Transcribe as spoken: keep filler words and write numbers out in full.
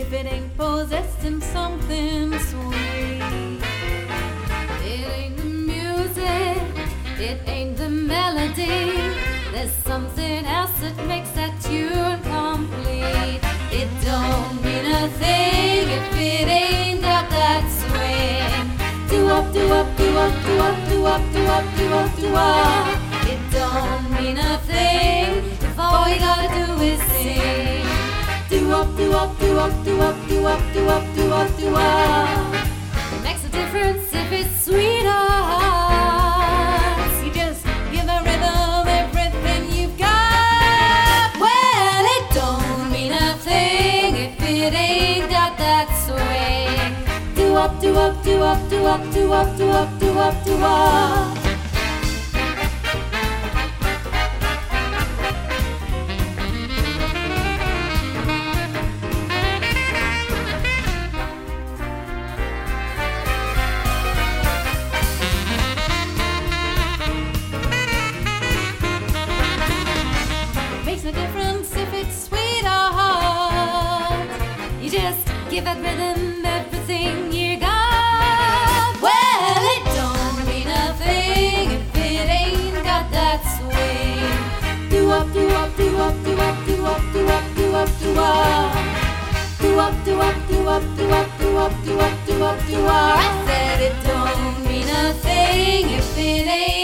if it ain't possessed in something sweet. It ain't the music, it ain't the melody. There's something else that makes that tune complete. It don't mean a thing if it ain't got that swing. Do up, do up, do up, do up, do up, do up, do up, do up. It don't mean a thing if all you gotta do is sing. Do up, do up, do up, do up, do up, do up, do up, do up. It makes a difference if it's sweet or hard. You just give a rhythm everything you've got. Well, it don't mean a thing if it ain't got that swing. Do up, do up, do up, do up, do up, do up, do up, do up. Makes no difference if it's sweet or hard. You just give that rhythm everything you got. Well, it don't mean a thing if it ain't got that swing. Do up, do up, do up, do up, do up, do up, do up, do up. Do up, do up, do up, do up, do up, do up, do up, do up. I said it don't mean a thing if it ain't